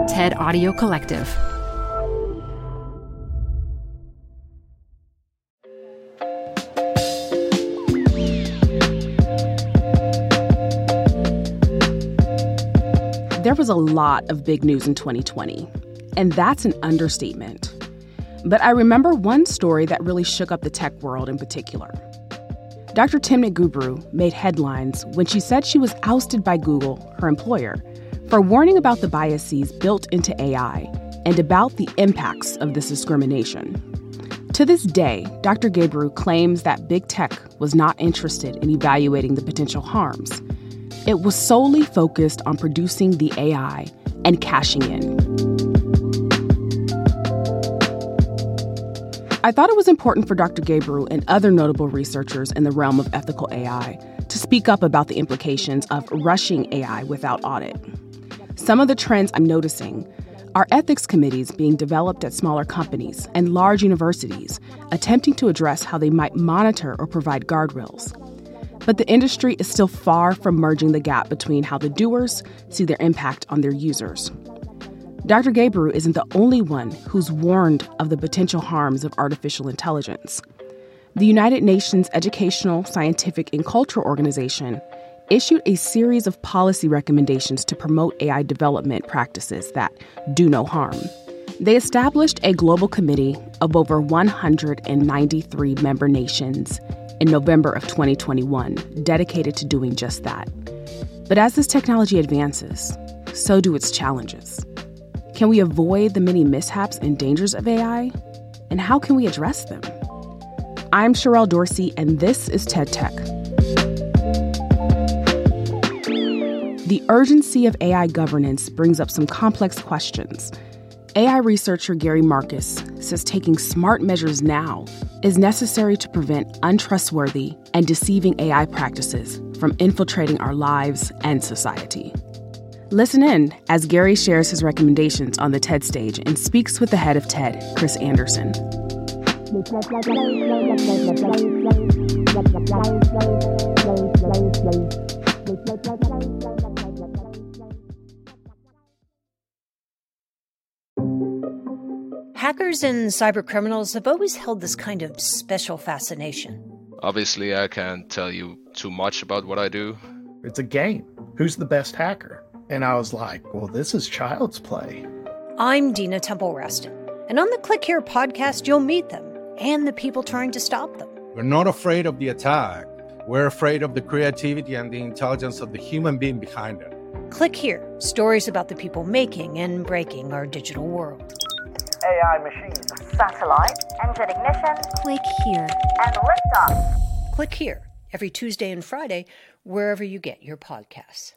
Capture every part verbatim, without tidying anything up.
TED Audio Collective. There was a lot of big news in twenty twenty, and that's an understatement. But I remember one story that really shook up the tech world in particular. Doctor Timnit Gebru made headlines when she said she was ousted by Google, her employer, for warning about the biases built into A I and about the impacts of this discrimination. To this day, Doctor Gebru claims that big tech was not interested in evaluating the potential harms. It was solely focused on producing the A I and cashing in. I thought it was important for Doctor Gebru and other notable researchers in the realm of ethical A I to speak up about the implications of rushing A I without audit. Some of the trends I'm noticing are ethics committees being developed at smaller companies and large universities, attempting to address how they might monitor or provide guardrails. But the industry is still far from merging the gap between how the doers see their impact on their users. Doctor Gebru isn't the only one who's warned of the potential harms of artificial intelligence. The United Nations Educational, Scientific, and Cultural Organization issued a series of policy recommendations to promote A I development practices that do no harm. They established a global committee of over one hundred ninety-three member nations in November of twenty twenty-one, dedicated to doing just that. But as this technology advances, so do its challenges. Can we avoid the many mishaps and dangers of A I? And how can we address them? I'm Sherelle Dorsey, and this is TED Tech. The urgency of A I governance brings up some complex questions. A I researcher Gary Marcus says taking smart measures now is necessary to prevent untrustworthy and deceiving A I practices from infiltrating our lives and society. Listen in as Gary shares his recommendations on the TED stage and speaks with the head of TED, Chris Anderson. Hackers and cybercriminals have always held this kind of special fascination. Obviously, I can't tell you too much about what I do. It's a game. Who's the best hacker? And I was like, well, this is child's play. I'm Dina Temple-Raston, and on the Click Here podcast, you'll meet them and the people trying to stop them. We're not afraid of the attack. We're afraid of the creativity and the intelligence of the human being behind it. Click Here, stories about the people making and breaking our digital world. A I machines, satellite, engine ignition, Click Here, and liftoff. Click Here, every Tuesday and Friday, wherever you get your podcasts.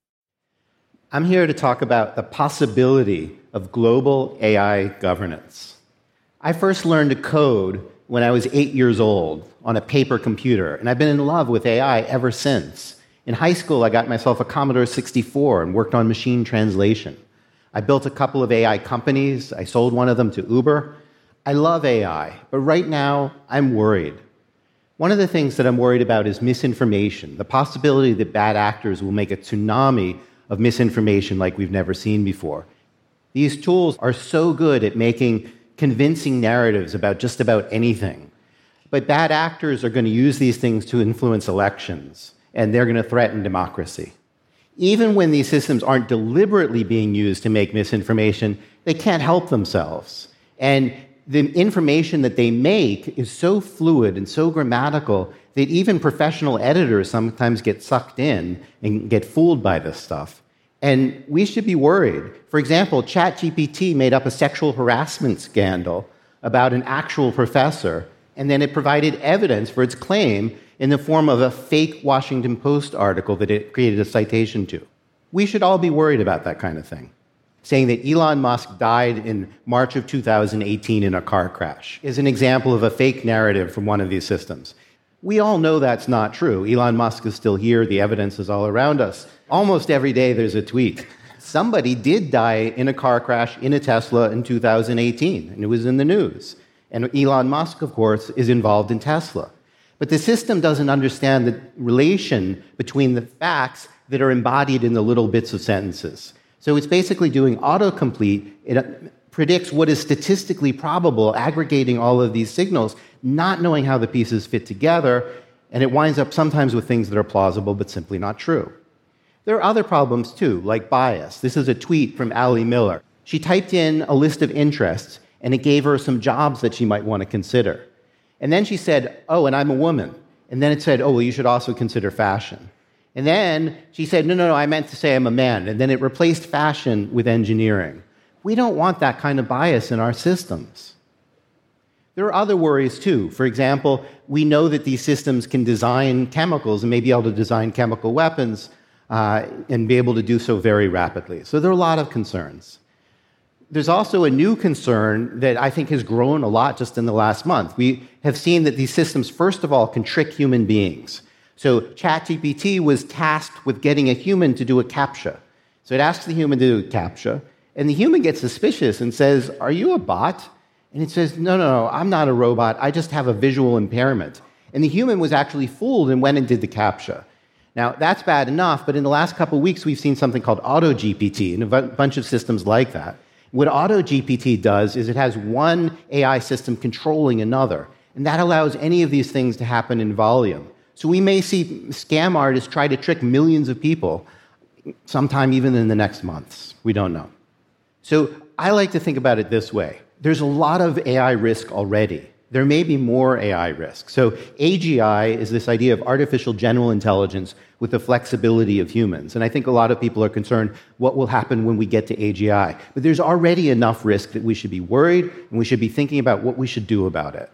I'm here to talk about the possibility of global A I governance. I first learned to code when I was eight years old on a paper computer, and I've been in love with A I ever since. In high school, I got myself a Commodore sixty-four and worked on machine translation. I built a couple of A I companies. I sold one of them to Uber. I love A I, but right now, I'm worried. One of the things that I'm worried about is misinformation, the possibility that bad actors will make a tsunami of misinformation like we've never seen before. These tools are so good at making convincing narratives about just about anything. But bad actors are going to use these things to influence elections, and they're going to threaten democracy. Even when these systems aren't deliberately being used to make misinformation, they can't help themselves. And the information that they make is so fluid and so grammatical that even professional editors sometimes get sucked in and get fooled by this stuff. And we should be worried. For example, ChatGPT made up a sexual harassment scandal about an actual professor, and then it provided evidence for its claim in the form of a fake Washington Post article that it created a citation to. We should all be worried about that kind of thing. Saying that Elon Musk died in March of two thousand eighteen in a car crash is an example of a fake narrative from one of these systems. We all know that's not true. Elon Musk is still here. The evidence is all around us. Almost every day there's a tweet. Somebody did die in a car crash in a Tesla in two thousand eighteen, and it was in the news. And Elon Musk, of course, is involved in Tesla. But the system doesn't understand the relation between the facts that are embodied in the little bits of sentences. So it's basically doing autocomplete. It predicts what is statistically probable, aggregating all of these signals, not knowing how the pieces fit together, and it winds up sometimes with things that are plausible but simply not true. There are other problems too, like bias. This is a tweet from Allie Miller. She typed in a list of interests, and it gave her some jobs that she might want to consider. And then she said, oh, and I'm a woman. And then it said, oh, well, you should also consider fashion. And then she said, no, no, no, I meant to say I'm a man. And then it replaced fashion with engineering. We don't want that kind of bias in our systems. There are other worries, too. For example, we know that these systems can design chemicals and may be able to design chemical weapons uh, and be able to do so very rapidly. So there are a lot of concerns. There's also a new concern that I think has grown a lot just in the last month. We have seen that these systems, first of all, can trick human beings. So ChatGPT was tasked with getting a human to do a CAPTCHA. So it asks the human to do a CAPTCHA, and the human gets suspicious and says, are you a bot? And it says, no, no, no, I'm not a robot. I just have a visual impairment. And the human was actually fooled and went and did the CAPTCHA. Now, that's bad enough, but in the last couple of weeks, we've seen something called AutoGPT and a bunch of systems like that. What AutoGPT does is it has one A I system controlling another, and that allows any of these things to happen in volume. So we may see scam artists try to trick millions of people sometime even in the next months. We don't know. So I like to think about it this way. There's a lot of A I risk already. There may be more A I risk. So A G I is this idea of artificial general intelligence with the flexibility of humans. And I think a lot of people are concerned what will happen when we get to A G I. But there's already enough risk that we should be worried, and we should be thinking about what we should do about it.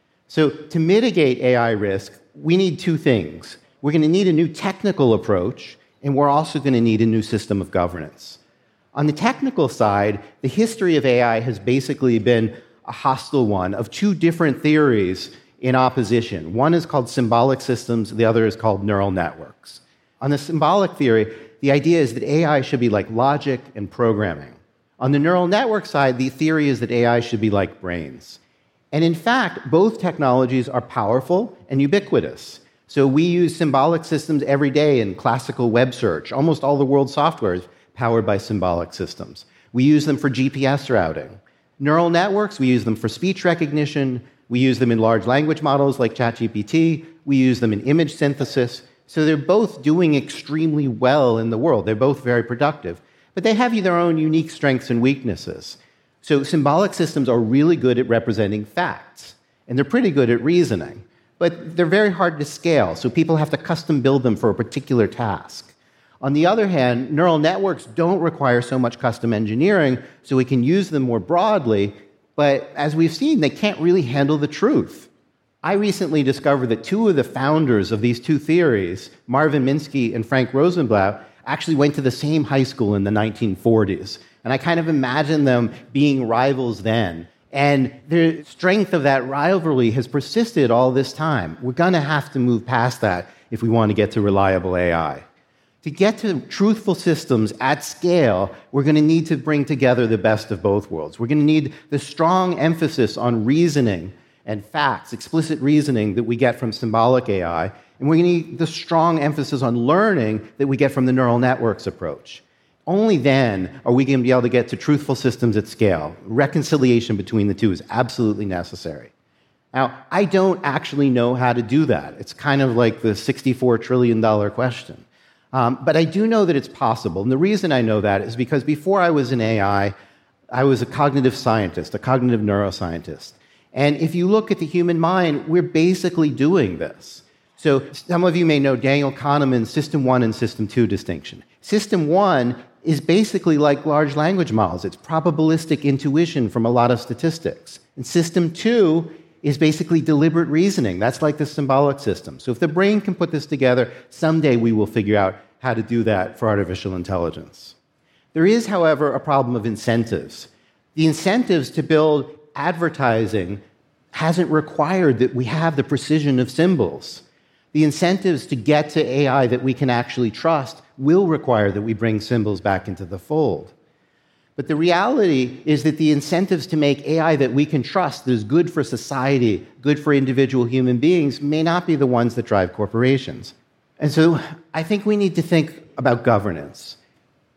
So to mitigate A I risk, we need two things. We're going to need a new technical approach, and we're also going to need a new system of governance. On the technical side, the history of A I has basically been a hostile one of two different theories in opposition. One is called symbolic systems, the other is called neural networks. On the symbolic theory, the idea is that A I should be like logic and programming. On the neural network side, the theory is that A I should be like brains. And in fact, both technologies are powerful and ubiquitous. So we use symbolic systems every day in classical web search. Almost all the world's software is powered by symbolic systems. We use them for G P S routing. Neural networks, we use them for speech recognition. We use them in large language models like ChatGPT. We use them in image synthesis. So they're both doing extremely well in the world. They're both very productive. But they have their own unique strengths and weaknesses. So symbolic systems are really good at representing facts, and they're pretty good at reasoning. But they're very hard to scale, so people have to custom build them for a particular task. On the other hand, neural networks don't require so much custom engineering, so we can use them more broadly, but as we've seen, they can't really handle the truth. I recently discovered that two of the founders of these two theories, Marvin Minsky and Frank Rosenblatt, actually went to the same high school in the nineteen forties. And I kind of imagine them being rivals then. And the strength of that rivalry has persisted all this time. We're going to have to move past that if we want to get to reliable A I. To get to truthful systems at scale, we're going to need to bring together the best of both worlds. We're going to need the strong emphasis on reasoning and facts, explicit reasoning that we get from symbolic A I, and we're going to need the strong emphasis on learning that we get from the neural networks approach. Only then are we going to be able to get to truthful systems at scale. Reconciliation between the two is absolutely necessary. Now, I don't actually know how to do that. It's kind of like the sixty-four trillion dollars question. Um, but I do know that it's possible. And the reason I know that is because before I was in A I, I was a cognitive scientist, a cognitive neuroscientist. And if you look at the human mind, we're basically doing this. So some of you may know Daniel Kahneman's System one and System two distinction. System one is basically like large language models. It's probabilistic intuition from a lot of statistics. And System two is basically deliberate reasoning. That's like the symbolic system. So if the brain can put this together, someday we will figure out how to do that for artificial intelligence. There is, however, a problem of incentives. The incentives to build advertising hasn't required that we have the precision of symbols. The incentives to get to A I that we can actually trust will require that we bring symbols back into the fold. But the reality is that the incentives to make A I that we can trust, that is good for society, good for individual human beings, may not be the ones that drive corporations. And so I think we need to think about governance.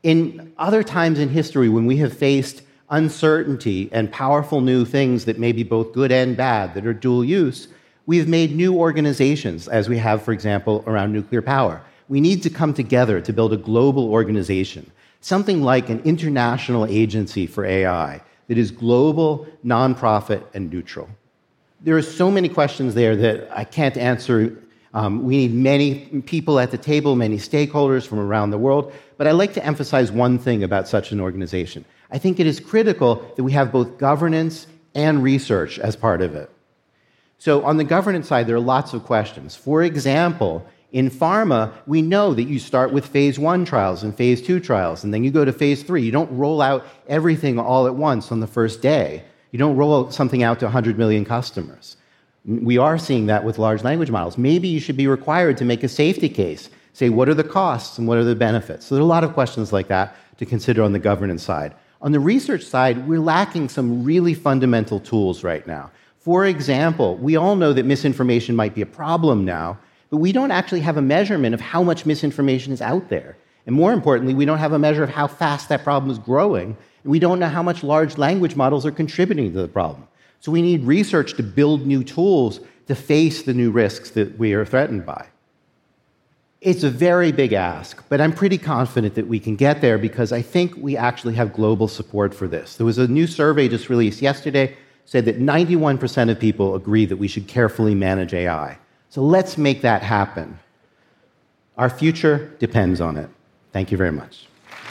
In other times in history, when we have faced uncertainty and powerful new things that may be both good and bad, that are dual use, we've made new organizations, as we have, for example, around nuclear power. We need to come together to build a global organization, something like an international agency for A I that is global, nonprofit, and neutral. There are so many questions there that I can't answer. Um, we need many people at the table, many stakeholders from around the world. But I'd like to emphasize one thing about such an organization. I think it is critical that we have both governance and research as part of it. So on the governance side, there are lots of questions. For example, in pharma, we know that you start with phase one trials and phase two trials, and then you go to phase three. You don't roll out everything all at once on the first day. You don't roll something out to one hundred million customers. We are seeing that with large language models. Maybe you should be required to make a safety case, say what are the costs and what are the benefits. So there are a lot of questions like that to consider on the governance side. On the research side, we're lacking some really fundamental tools right now. For example, we all know that misinformation might be a problem now, but we don't actually have a measurement of how much misinformation is out there. And more importantly, we don't have a measure of how fast that problem is growing, and we don't know how much large language models are contributing to the problem. So we need research to build new tools to face the new risks that we are threatened by. It's a very big ask, but I'm pretty confident that we can get there because I think we actually have global support for this. There was a new survey just released yesterday, said that ninety-one percent of people agree that we should carefully manage A I. So let's make that happen. Our future depends on it. Thank you very much.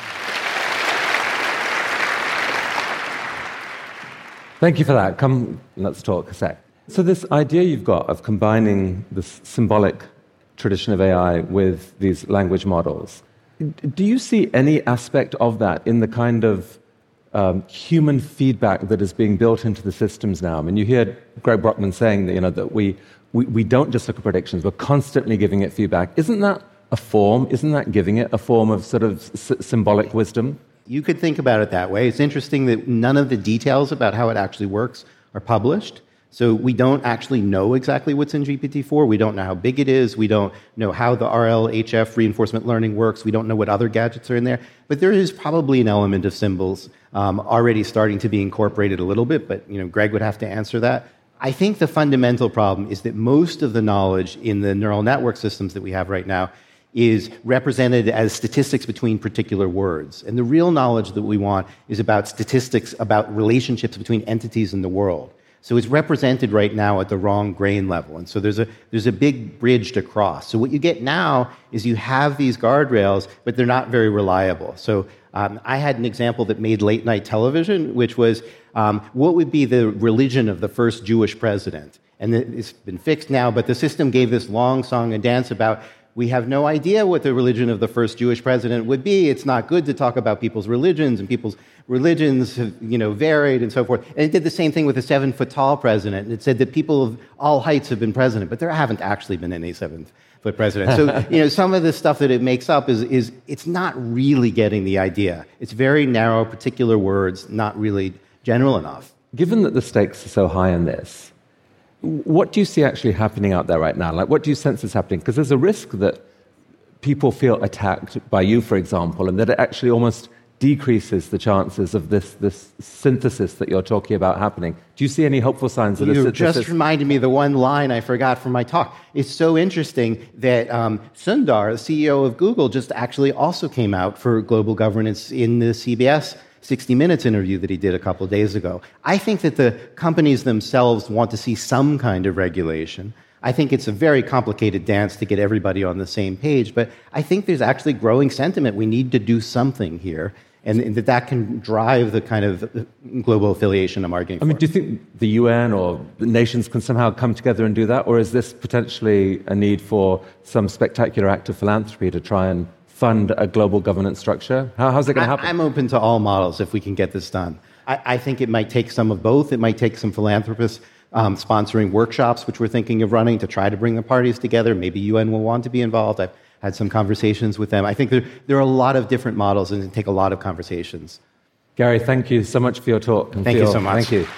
Thank you for that. Come, let's talk a sec. So this idea you've got of combining this symbolic tradition of A I with these language models, do you see any aspect of that in the kind of um, human feedback that is being built into the systems now? I mean, you hear Greg Brockman saying that, you know, that we, we, we don't just look at predictions, we're constantly giving it feedback. Isn't that a form? Isn't that giving it a form of sort of s- symbolic wisdom? You could think about it that way. It's interesting that none of the details about how it actually works are published. So we don't actually know exactly what's in G P T four. We don't know how big it is. We don't know how the R L H F reinforcement learning works. We don't know what other gadgets are in there. But there is probably an element of symbols um, already starting to be incorporated a little bit, but you know, Greg would have to answer that. I think the fundamental problem is that most of the knowledge in the neural network systems that we have right now is represented as statistics between particular words. And the real knowledge that we want is about statistics about relationships between entities in the world. So it's represented right now at the wrong grain level. And so there's a, there's a big bridge to cross. So what you get now is you have these guardrails, but they're not very reliable. So um, I had an example that made late night television, which was um, what would be the religion of the first Jewish president? And it's been fixed now, but the system gave this long song and dance about we have no idea what the religion of the first Jewish president would be. It's not good to talk about people's religions, and people's religions have, you know, varied and so forth. And it did the same thing with a seven-foot-tall president. It said that people of all heights have been president, but there haven't actually been any seven-foot presidents. So, you know, some of the stuff that it makes up is, is it's not really getting the idea. It's very narrow, particular words, not really general enough. Given that the stakes are so high in this, what do you see actually happening out there right now? Like, what do you sense is happening? Because there's a risk that people feel attacked by you, for example, and that it actually almost decreases the chances of this, this synthesis that you're talking about happening. Do you see any hopeful signs that you a synthesis... just reminded me of the one line I forgot from my talk. It's so interesting that um, Sundar, the C E O of Google, just actually also came out for global governance in the C B S sixty minutes interview that he did a couple of days ago. I think that the companies themselves want to see some kind of regulation. I think it's a very complicated dance to get everybody on the same page, but I think there's actually growing sentiment. We need to do something here, and, and that that can drive the kind of global affiliation I'm arguing for. I mean, do you think the U N or the nations can somehow come together and do that, or is this potentially a need for some spectacular act of philanthropy to try and fund a global governance structure? How, how's it going to happen? I'm open to all models if we can get this done. I, I think it might take some of both. It might take some philanthropists um, sponsoring workshops, which we're thinking of running to try to bring the parties together. Maybe U N will want to be involved. I've had some conversations with them. I think there, there are a lot of different models, and it take a lot of conversations. Gary, thank you so much for your talk. Thank you so much. Thank you.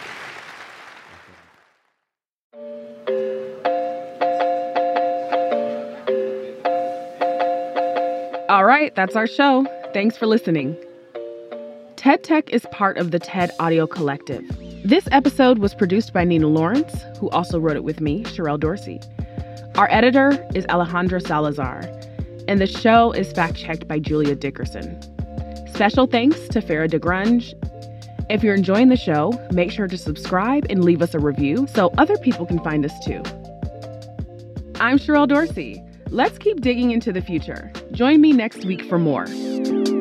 All right, that's our show. Thanks for listening. TED Tech is part of the TED Audio Collective. This episode was produced by Nina Lawrence, who also wrote it with me, Sherelle Dorsey. Our editor is Alejandra Salazar, and the show is fact-checked by Julia Dickerson. Special thanks to Farah DeGrunge. If you're enjoying the show, make sure to subscribe and leave us a review so other people can find us too. I'm Sherelle Dorsey. Let's keep digging into the future. Join me next week for more.